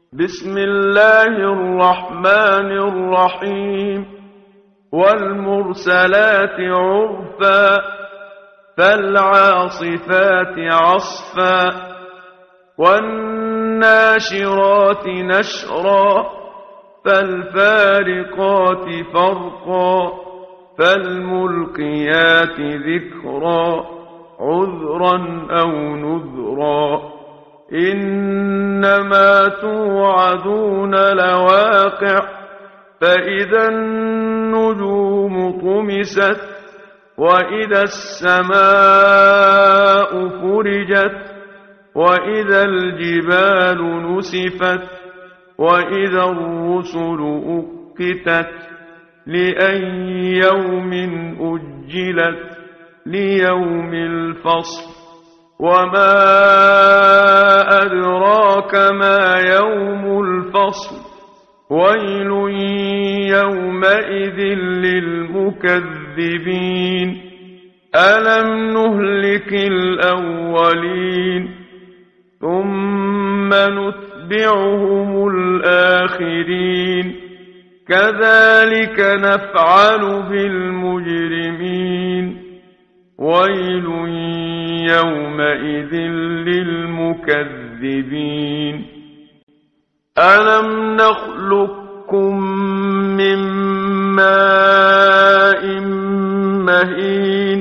بسم الله الرحمن الرحيم والمرسلات عرفا فالعاصفات عصفا والناشرات نشرا فالفارقات فرقا فالملقيات ذكرا عذرا أو نذرا إنما توعدون لواقع فإذا النجوم طمست وإذا السماء فرجت وإذا الجبال نسفت وإذا الرسل أقتت لأي يوم أجلت ليوم الفصل وما أدراك ما يوم الفصل ويل يومئذ للمكذبين ألم نهلك الأولين ثم نتبعهم الآخرين كذلك نفعل بالمجرمين ويل يومئذ للمكذبين ألم نخلقكم من ماء مهين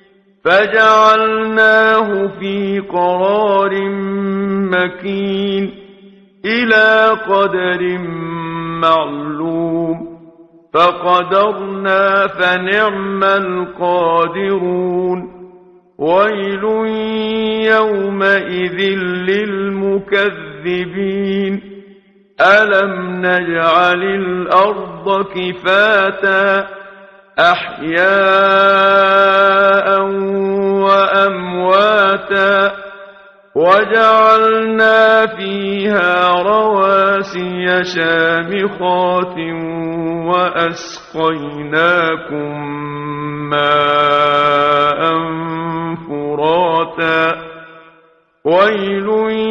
فجعلناه في قرار مكين إلى قدر معلوم فقدرنا فنعم القادرون ويل يومئذ للمكذبين ألم نجعل الأرض كفاتا أحياء وأمواتا وجعلنا فيها رواسي شامخات وأسقيناكم ماء فراتا ويل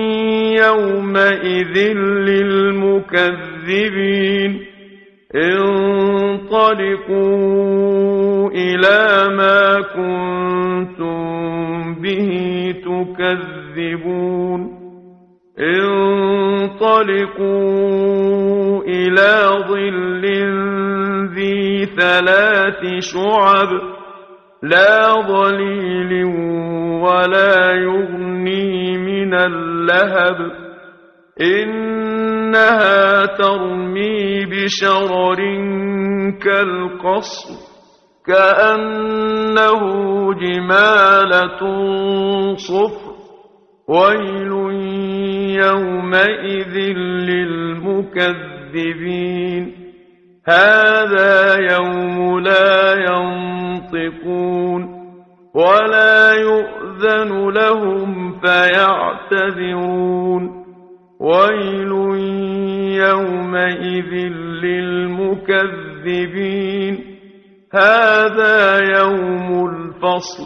يومئذ للمكذبين انطلقوا إلى ما كنتم به تكذبون انطلقوا إلى ظل ذي 3 شعب لا ظليل ولا يغني من اللهب إنها ترمي بشرر كالقصر كأنه جمالة صفر ويل يومئذ للمكذبين هذا يوم لا ينطقون ولا يؤذن لهم فيعتذرون ويل يومئذ للمكذبين هذا يوم الفصل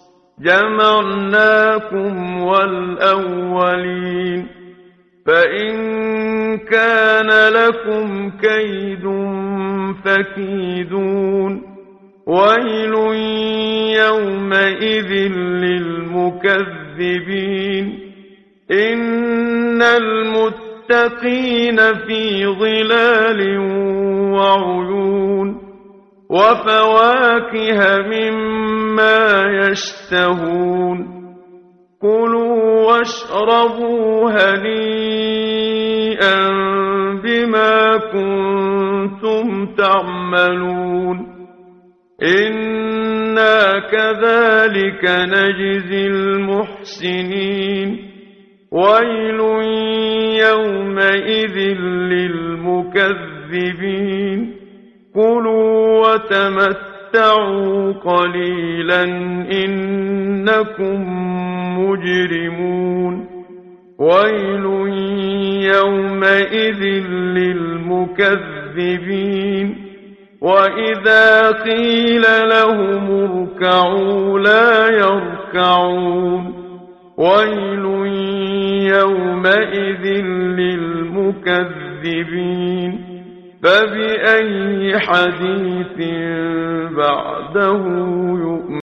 جمعناكم والأولين فإن كان لكم كيد فكيدون ويل يومئذ للمكذبين إن المتقين في ظلال وعيون وفواكه مما يشتهون كلوا واشربوا هنيئا بما كنتم تعملون إنا كذلك نجزي المحسنين ويل يومئذ للمكذبين كلوا وتمتعوا قليلا إنكم مجرمون ويل يومئذ للمكذبين وإذا قيل لهم اركعوا لا يركعون ويل يومئذ للمكذبين المكذبين فبأي حديث بعده يؤمنون